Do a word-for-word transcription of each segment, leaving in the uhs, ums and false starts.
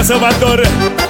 Salvador.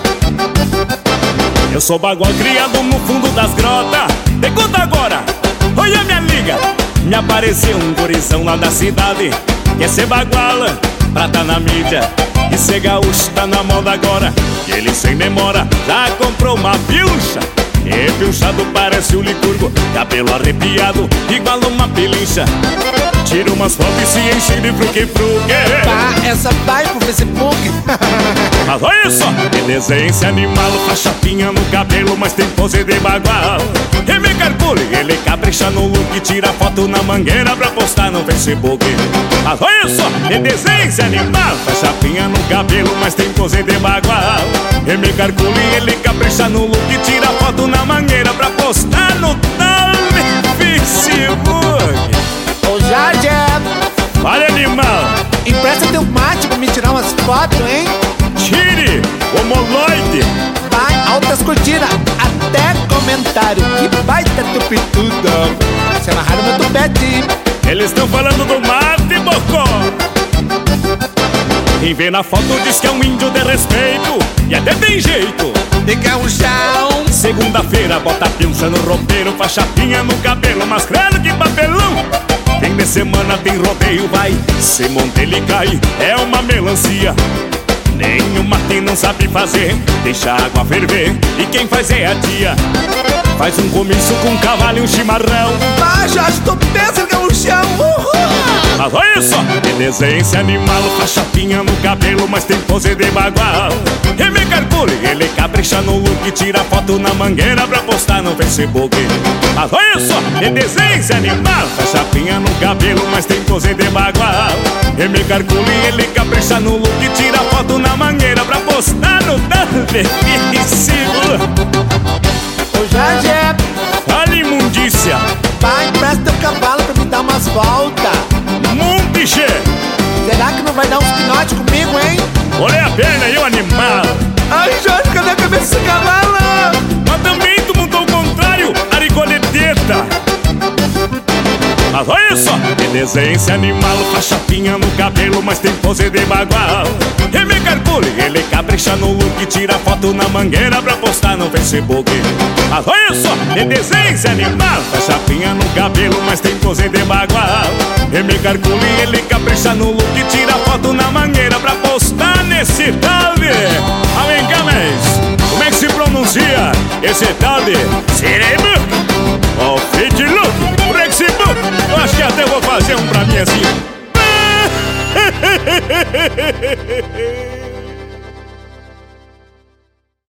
Eu sou bagual criado no fundo das grotas. Te conta agora, olha minha liga. Me apareceu um gurizão lá da cidade. Quer ser bagual pra tá na mídia. E ser gaúcho tá na moda agora. E ele sem demora já comprou uma pilcha. E pilchado parece o Licurgo, cabelo arrepiado igual uma pelincha. Tira umas fotos e se enche de fruque-fruque. Pá, essa vai pro Facebook. Mas olha só, que desenha esse animal. Faz chapinha no cabelo, mas tem pose de bagual. E me calcule, ele capricha no look. Tira foto na mangueira pra postar no Facebook. Mas olha só, que desenha esse animal. Faz chapinha no cabelo, mas tem pose de bagual. E me calcule, ele capricha no look. Tira foto na mangueira pra postar no tal Facebook. Ô Jorge, Olha, animal, empresta teu mate pra me tirar umas fotos, hein? tire o moloide. Vai, altas curtidas, até comentário. Que baita tupitudo. Se amarraram meu tupete. Eles estão falando do mate, bocó. Quem vê na foto diz que é um índio de respeito. E até tem jeito De chão. Segunda-feira bota a pinça no roupeiro. Faz chapinha no cabelo, mas credo que papelão. Fim de semana tem rodeio, vai. Se monta ele cai, é uma melancia. Nem o mate não sabe fazer. Deixa a água ferver e quem faz é a tia. Faz um comício com um cavalo e um chimarrão. Mas já estou pensando que é um chão. Mas olha só, que desenha esse animal. Faz chapinha no cabelo, mas tem pose de bagual. E me calcule, ele capricha no look. Tira foto na mangueira pra postar no Facebook. Mas olha só, que desenha esse animal. Faz chapinha no cabelo, mas tem pose de bagual. E me calcule, ele capricha no look. Tira foto na mangueira pra postar no Facebook. Ô Jorge, Olha, imundícia, vai, empresta teu cavalo pra me dar umas voltas. mundiche. Será que não vai dar uns pinotes comigo, hein? Olha a perna aí, o animal. Ai, Jorge, cadê a cabeça desse cavalo? Mas também tu montou o contrário, aricoleteta. Mas olha só, que desenha esse animal. Faz chapinha no cabelo, mas tem pose de bagual. E me calcule, ele capricha no look. Tira foto na mangueira pra postar no Facebook. Mas olha só, que desenha esse animal. Faz chapinha no cabelo, mas tem pose de bagual. E me calcule, ele capricha no look. Tira foto na mangueira pra postar nesse tal de... Ah, vem cá, mas como é que se pronuncia esse tal de... Cerebro? Ou Facebook? Facebook? Eu acho que até vou fazer um pra mim assim.